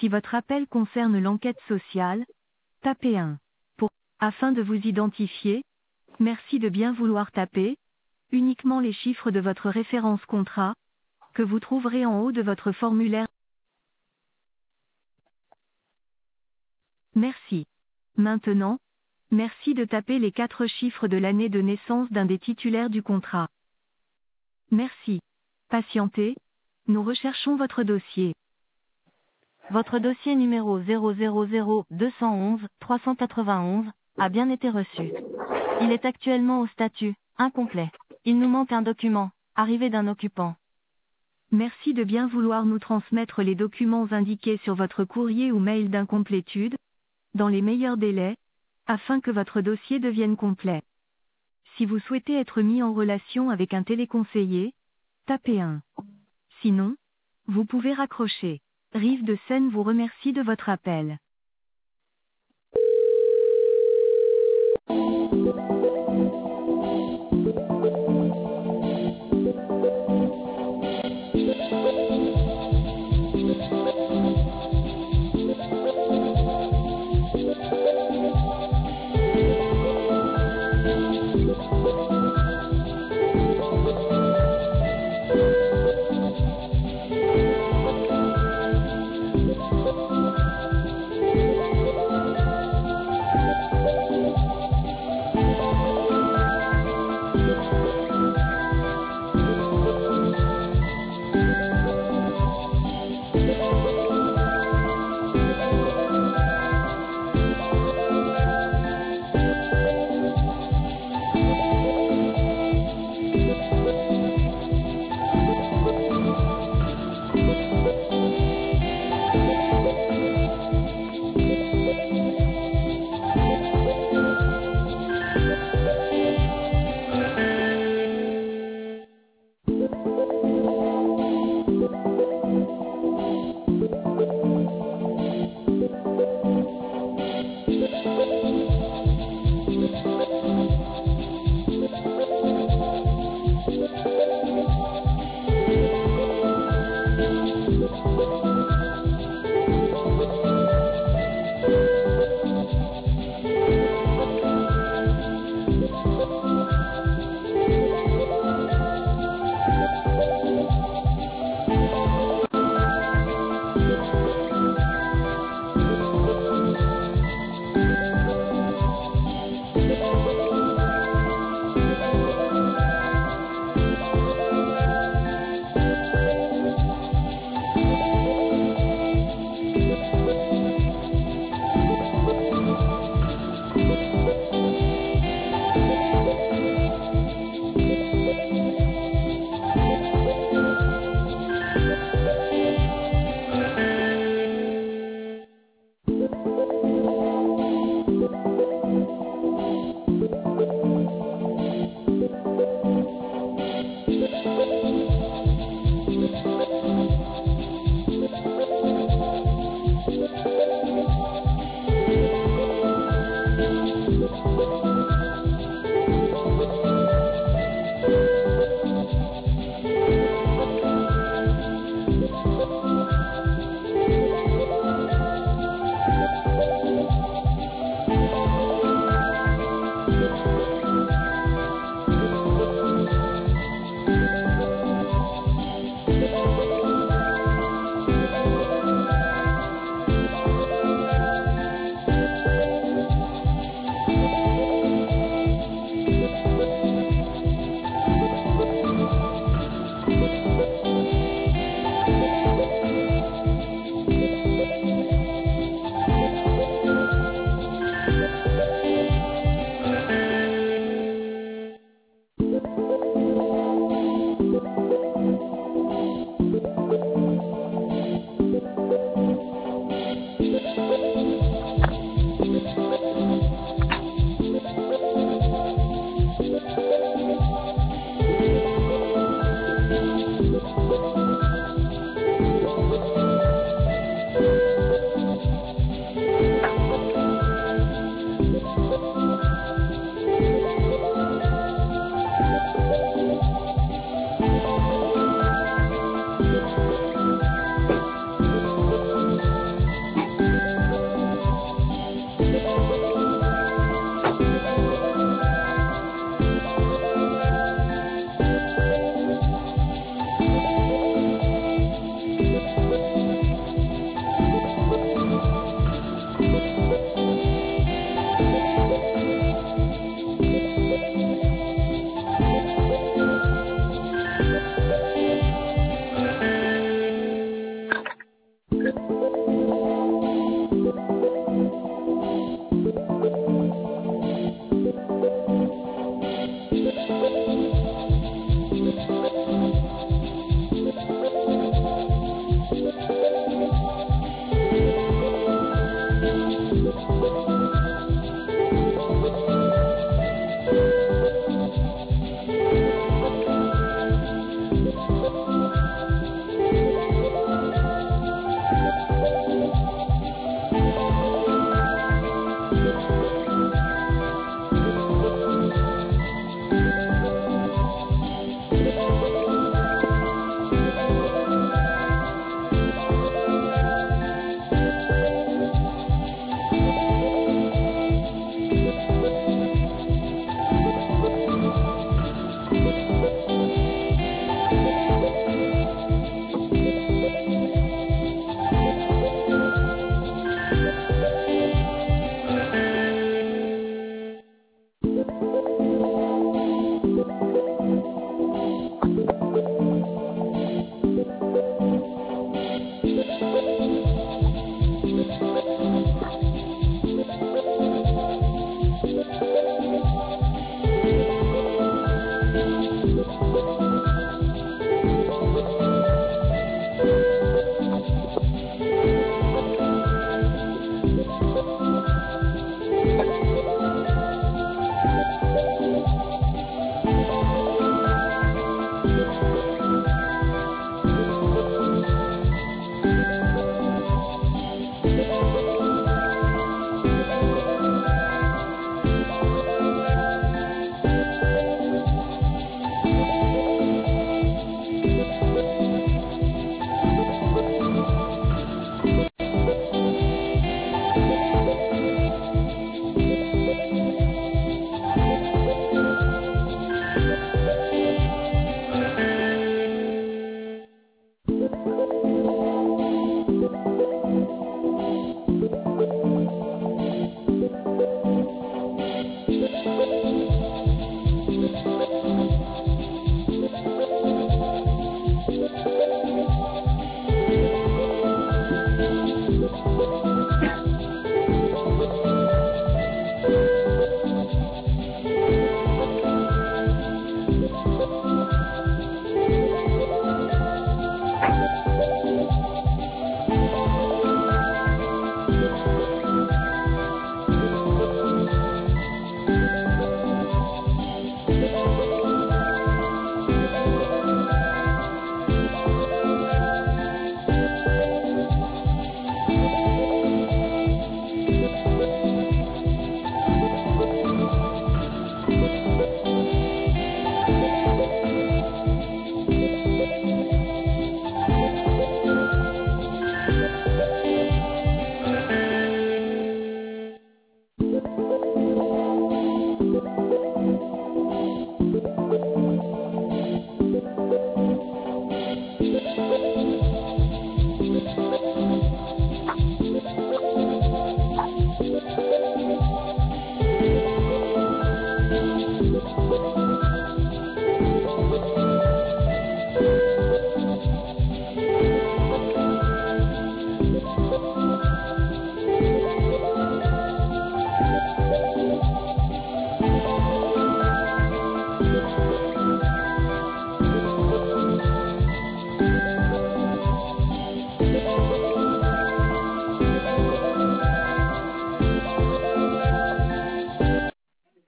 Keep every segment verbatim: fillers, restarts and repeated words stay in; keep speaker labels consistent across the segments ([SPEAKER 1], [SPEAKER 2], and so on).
[SPEAKER 1] Si votre appel concerne l'enquête sociale, tapez un. Pour, afin de vous identifier, merci de bien vouloir taper uniquement les chiffres de votre référence contrat, que vous trouverez en haut de votre formulaire. Merci. Maintenant, merci de taper les quatre chiffres de l'année de naissance d'un des titulaires du contrat. Merci. Patientez, nous recherchons votre dossier.
[SPEAKER 2] Votre dossier numéro zéro zéro zéro deux un un trois neuf un a bien été reçu. Il est actuellement au statut incomplet. Il nous manque un document, arrivé d'un occupant.
[SPEAKER 1] Merci de bien vouloir nous transmettre les documents indiqués sur votre courrier ou mail d'incomplétude, dans les meilleurs délais, afin que votre dossier devienne complet. Si vous souhaitez être mis en relation avec un téléconseiller, tapez un. Sinon, vous pouvez raccrocher. Rive de Seine vous remercie de votre appel.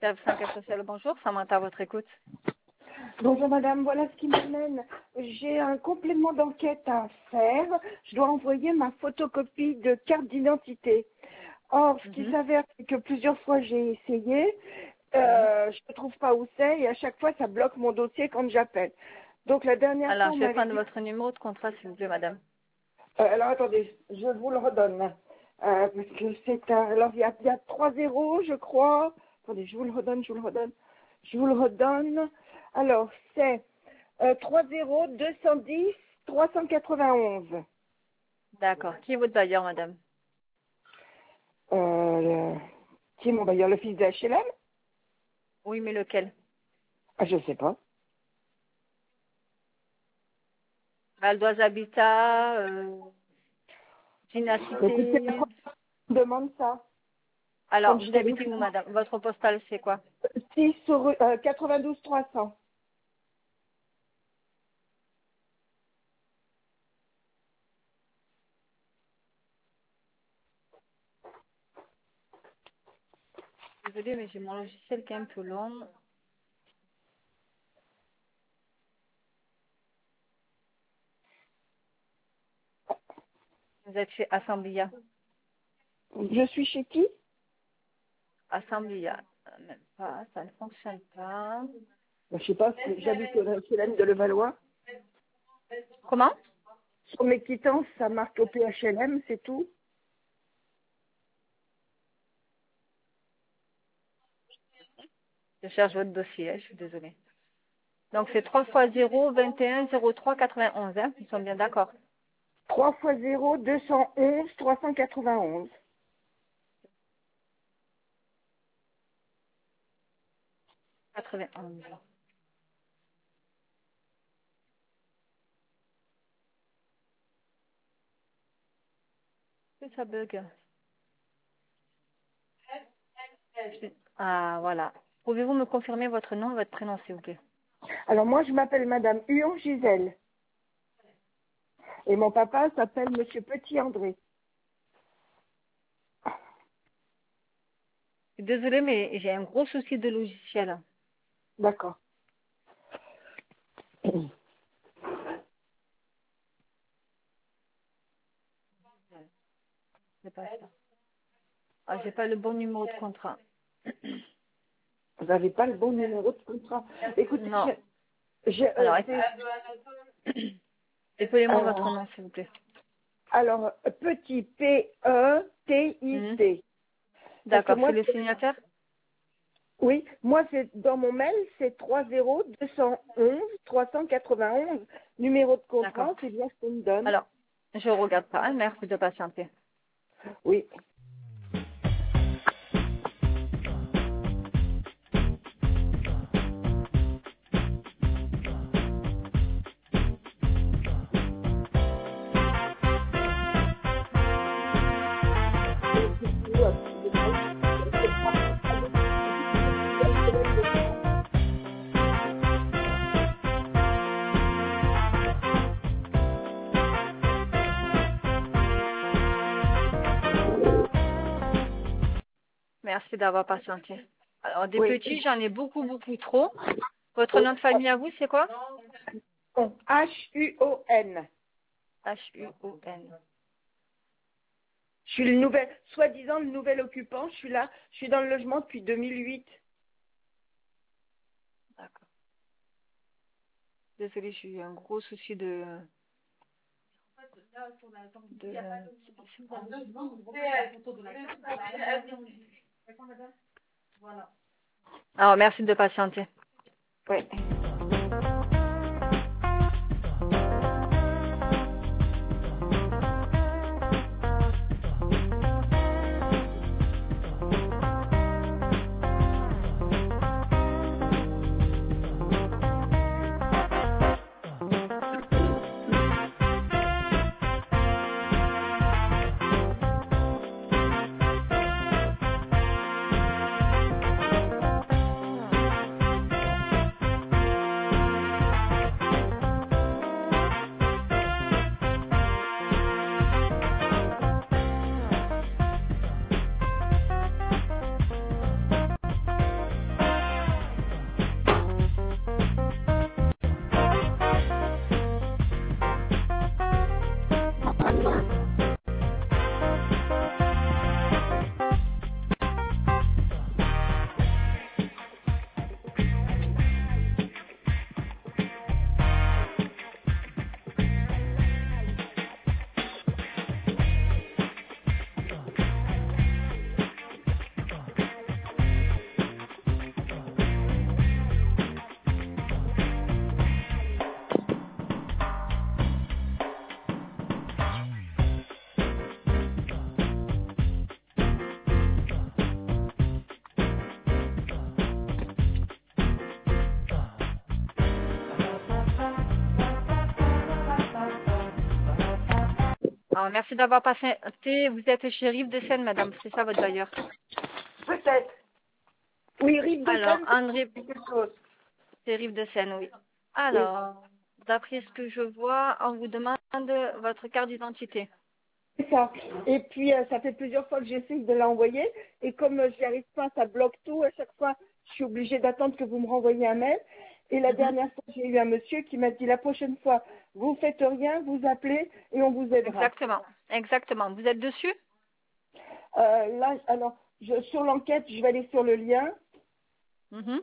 [SPEAKER 3] cinq Social, bonjour, Samantha à votre écoute.
[SPEAKER 4] Bonjour madame, voilà ce qui m'amène. J'ai un complément d'enquête à faire. Je dois envoyer ma photocopie de carte d'identité. Or, ce qui
[SPEAKER 3] Mhm.
[SPEAKER 4] s'avère, c'est que plusieurs fois j'ai essayé, euh, je ne trouve pas où c'est et à chaque fois ça bloque mon dossier quand j'appelle. Donc la dernière
[SPEAKER 3] Alors,
[SPEAKER 4] fois, on
[SPEAKER 3] je vais
[SPEAKER 4] m'avait
[SPEAKER 3] prendre
[SPEAKER 4] dit...
[SPEAKER 3] votre numéro de contrat, s'il vous plaît, madame.
[SPEAKER 4] Euh, alors attendez, je vous le redonne. Euh, parce que c'est un... Alors il y a, il y a trois zéros, je crois. Attendez, je vous le redonne, je vous le redonne. Je vous le redonne. Alors, c'est euh, trois zéro deux cent dix trois cent quatre-vingt-onze.
[SPEAKER 3] D'accord. Qui est votre bailleur, madame?
[SPEAKER 4] Euh, le- qui est mon bailleur, le fils de H L M?
[SPEAKER 3] Oui, mais lequel?
[SPEAKER 4] Ah, je sais pas.
[SPEAKER 3] Valdoise Habitat, euh, Gina
[SPEAKER 4] Écoute, c'est la
[SPEAKER 3] Cité.
[SPEAKER 4] première fois qu'on me demande ça. Quand
[SPEAKER 3] Alors,
[SPEAKER 4] je
[SPEAKER 3] vous
[SPEAKER 4] téléphone.
[SPEAKER 3] habitez où, madame? Votre postale, c'est quoi?
[SPEAKER 4] six sur euh, quatre-vingt-douze trois cents.
[SPEAKER 3] Désolée, mais j'ai mon logiciel qui est un peu long. Vous êtes chez Assemblia.
[SPEAKER 4] Je suis chez qui?
[SPEAKER 3] Assemblia. Euh, Même pas, ça ne fonctionne pas.
[SPEAKER 4] Ben, je sais pas, c'est- j'habite au H L M de Levallois.
[SPEAKER 3] Comment?
[SPEAKER 4] Sur mes quittances, ça marque au P H L M, c'est tout.
[SPEAKER 3] Je cherche votre dossier, hein, je suis désolée. Donc, c'est trois fois zéro, vingt et un, zéro trois, quatre-vingt-onze, hein? Nous sommes bien d'accord.
[SPEAKER 4] trois fois zéro, deux cent onze, trois cent quatre-vingt-onze.
[SPEAKER 3] quatre-vingt-onze. Que ça bug? Ah, voilà. Pouvez-vous me confirmer votre nom et votre prénom, s'il vous plaît?
[SPEAKER 4] Alors moi, je m'appelle Madame Huon Gisèle. Et mon papa s'appelle Monsieur Petit André.
[SPEAKER 3] Je suis désolée, mais j'ai un gros souci de logiciel.
[SPEAKER 4] D'accord.
[SPEAKER 3] C'est pas ça. Ah, j'ai pas le bon numéro de contrat.
[SPEAKER 4] Vous n'avez pas le bon numéro de contrat. Écoutez,
[SPEAKER 3] Non.
[SPEAKER 4] je, je, euh,
[SPEAKER 3] Alors,
[SPEAKER 4] c'est-
[SPEAKER 3] appelez-moi votre
[SPEAKER 4] euh,
[SPEAKER 3] nom, s'il vous plaît.
[SPEAKER 4] alors, petit P E T I
[SPEAKER 3] Mhm.
[SPEAKER 4] C. Parce que
[SPEAKER 3] D'accord, c'est
[SPEAKER 4] moi,
[SPEAKER 3] le
[SPEAKER 4] c'est-
[SPEAKER 3] signataire?
[SPEAKER 4] oui, moi, c'est dans mon mail, c'est trois zéro deux cent onze trois cent quatre-vingt-onze. Numéro de
[SPEAKER 3] D'accord.
[SPEAKER 4] contrat, c'est bien ce qu'on me donne.
[SPEAKER 3] Alors, je regarde ça. hein. Merci de patienter.
[SPEAKER 4] Oui.
[SPEAKER 3] Merci d'avoir patienté. Alors, des
[SPEAKER 4] Oui.
[SPEAKER 3] petits, j'en ai beaucoup, beaucoup trop. Votre
[SPEAKER 4] Oui.
[SPEAKER 3] nom de famille à vous, c'est quoi?
[SPEAKER 4] H U O N.
[SPEAKER 3] H U O N.
[SPEAKER 4] Je suis le nouvel, soi-disant le nouvel occupant. Je suis là, je suis dans le logement depuis deux mille huit.
[SPEAKER 3] D'accord. Désolée, j'ai eu un gros souci de... de... Alors, merci de patienter.
[SPEAKER 4] Oui.
[SPEAKER 3] Alors, merci d'avoir patienté. Vous êtes chez Rive de Seine, madame. C'est ça votre bailleur?
[SPEAKER 4] Peut-être. Oui, Rive de
[SPEAKER 3] Alors,
[SPEAKER 4] Seine,
[SPEAKER 3] André,
[SPEAKER 4] c'est quelque chose.
[SPEAKER 3] c'est Rive de Seine, oui. Alors, d'après ce que je vois, on vous demande votre carte d'identité.
[SPEAKER 4] C'est ça. Et puis, euh, ça fait plusieurs fois que j'essaye de l'envoyer. Et comme euh, j'y arrive pas, ça bloque tout. À chaque fois, je suis obligée d'attendre que vous me renvoyiez un mail. Et la
[SPEAKER 3] Mhm.
[SPEAKER 4] dernière fois, j'ai eu un monsieur qui m'a dit la prochaine fois, vous faites rien, vous appelez et on vous aidera.
[SPEAKER 3] Exactement, exactement. Vous êtes dessus?
[SPEAKER 4] Euh, là, alors, je, sur l'enquête, je vais aller sur le lien.
[SPEAKER 3] Mhm.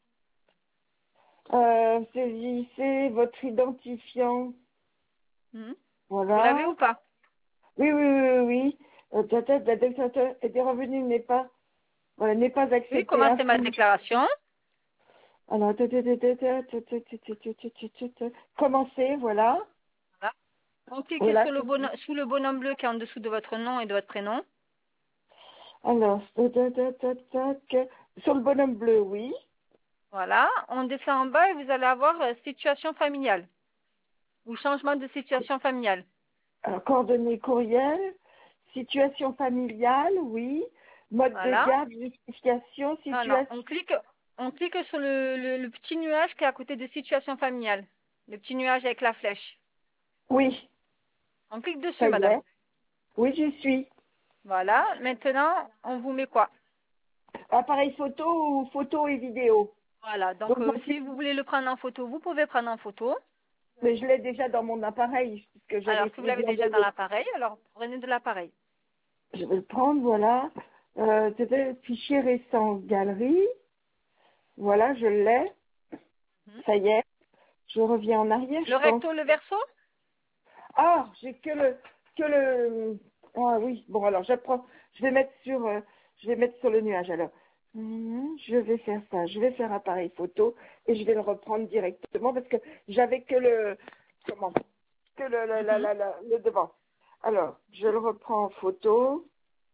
[SPEAKER 4] Euh, saisissez votre identifiant.
[SPEAKER 3] Mhm.
[SPEAKER 4] Voilà.
[SPEAKER 3] Vous l'avez ou pas?
[SPEAKER 4] Oui, oui, oui, oui. oui. Euh, ta tête, la déclaration des revenus n'est pas, voilà, n'est pas acceptée.
[SPEAKER 3] Oui, commencez ma déclaration.
[SPEAKER 4] Alors, ta- ta- ta- ta- ta- ta- ta- ta- ta- ta- ta- ta- ta- commencez, voilà.
[SPEAKER 3] Voilà. On clique
[SPEAKER 4] Voilà.
[SPEAKER 3] sur le bonhomme, sous le bonhomme bleu qui est en dessous de votre nom et de votre prénom.
[SPEAKER 4] Alors, ta- ta- ta- ta- ta- que- sur le bonhomme bleu, oui.
[SPEAKER 3] Voilà. On descend en bas et vous allez avoir euh, situation familiale ou changement de situation familiale.
[SPEAKER 4] Alors, coordonnées courriel, situation familiale, oui. Mode de
[SPEAKER 3] Voilà.
[SPEAKER 4] garde, justification,
[SPEAKER 3] Non, non.
[SPEAKER 4] situation.
[SPEAKER 3] On clique, on clique sur le, le, le petit nuage qui est à côté de situation familiale. Le petit nuage avec la flèche.
[SPEAKER 4] Oui,
[SPEAKER 3] On clique dessus,
[SPEAKER 4] ça y
[SPEAKER 3] madame.
[SPEAKER 4] est. Oui, j'y suis.
[SPEAKER 3] Voilà. Maintenant, on vous met quoi?
[SPEAKER 4] Appareil photo ou photo et vidéo.
[SPEAKER 3] Voilà. Donc,
[SPEAKER 4] Donc,
[SPEAKER 3] euh,
[SPEAKER 4] moi,
[SPEAKER 3] si vous voulez le prendre en photo, vous pouvez prendre en photo.
[SPEAKER 4] mais je l'ai déjà dans mon appareil, puisque
[SPEAKER 3] Alors,
[SPEAKER 4] j'avais
[SPEAKER 3] si vous
[SPEAKER 4] essayé de
[SPEAKER 3] l'avez déjà dans
[SPEAKER 4] l'envoyer.
[SPEAKER 3] l'appareil, alors prenez de l'appareil.
[SPEAKER 4] Je vais le prendre, voilà. Euh, C'était fichier récent, galerie. Voilà, je l'ai.
[SPEAKER 3] Mhm.
[SPEAKER 4] Ça y est. Je reviens en arrière,
[SPEAKER 3] Le
[SPEAKER 4] je pense.
[SPEAKER 3] recto, le verso?
[SPEAKER 4] Ah, j'ai que le, que le. Ah oui. Bon, alors j'apprends. Je vais mettre sur, euh, je vais mettre sur le nuage. Alors, Hum, je vais faire ça. Je vais faire appareil photo et je vais le reprendre directement parce que j'avais que le, comment, que le, le, la-
[SPEAKER 3] Mhm.
[SPEAKER 4] la- la- le devant. Alors, je le reprends en photo.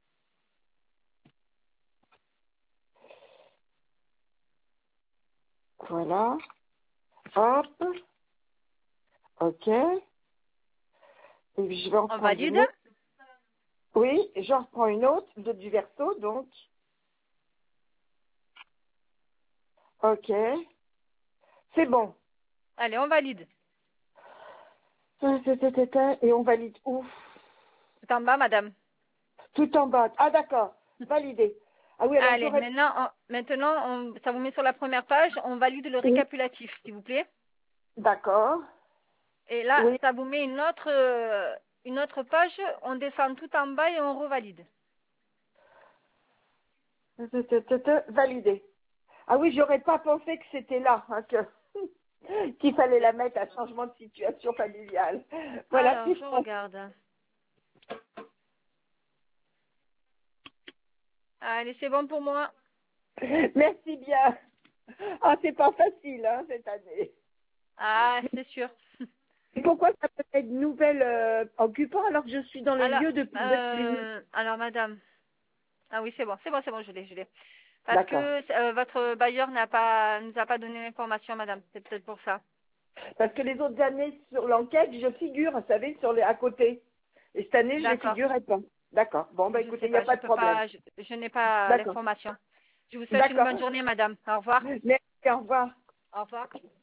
[SPEAKER 4] Voilà. Hop. Ok. Et puis je vais en
[SPEAKER 3] On
[SPEAKER 4] prendre
[SPEAKER 3] valide?
[SPEAKER 4] une autre. Oui, j'en reprends une autre de, du verso, donc. Ok. C'est bon.
[SPEAKER 3] Allez, on valide.
[SPEAKER 4] Et on valide où?
[SPEAKER 3] Tout en bas, madame.
[SPEAKER 4] Tout en bas. Ah, d'accord. Validé. Ah oui, alors
[SPEAKER 3] Allez,
[SPEAKER 4] j'aurais...
[SPEAKER 3] maintenant, on- maintenant on- ça vous met sur la première page. On valide le
[SPEAKER 4] Oui.
[SPEAKER 3] récapitulatif, s'il vous plaît.
[SPEAKER 4] D'accord.
[SPEAKER 3] Et là,
[SPEAKER 4] Oui.
[SPEAKER 3] ça vous met une autre, euh, une autre page. On descend tout en bas et on revalide.
[SPEAKER 4] Validé. Ah oui, j'aurais pas pensé que c'était là, hein, que... qu'il fallait la mettre à changement de situation familiale. Voilà,
[SPEAKER 3] Alors,
[SPEAKER 4] c'est
[SPEAKER 3] je
[SPEAKER 4] bon.
[SPEAKER 3] regarde. Allez, c'est bon pour moi.
[SPEAKER 4] Merci bien. Ah, c'est pas facile, hein, cette année.
[SPEAKER 3] Ah, c'est sûr.
[SPEAKER 4] Et pourquoi ça peut être nouvelle euh, occupant alors que je suis dans le
[SPEAKER 3] Alors,
[SPEAKER 4] lieu depuis... depuis...
[SPEAKER 3] euh, alors, madame. Ah oui, c'est bon, c'est bon, c'est bon, je l'ai, je l'ai. Parce que
[SPEAKER 4] D'accord.
[SPEAKER 3] euh, votre bailleur n'a pas, nous a pas donné l'information, madame. C'est peut-être pour ça.
[SPEAKER 4] Parce que les autres années, sur l'enquête, je figure, vous savez, sur les, à côté. Et cette année, je ne
[SPEAKER 3] D'accord.
[SPEAKER 4] figurais pas. D'accord. Bon, bah
[SPEAKER 3] Je
[SPEAKER 4] écoutez,
[SPEAKER 3] sais
[SPEAKER 4] il n'y a
[SPEAKER 3] pas, je
[SPEAKER 4] pas de
[SPEAKER 3] peux
[SPEAKER 4] problème.
[SPEAKER 3] pas, je, je n'ai pas
[SPEAKER 4] D'accord.
[SPEAKER 3] l'information. Je vous souhaite une
[SPEAKER 4] D'accord.
[SPEAKER 3] bonne journée, madame. Au revoir.
[SPEAKER 4] Merci, au revoir.
[SPEAKER 3] Au revoir.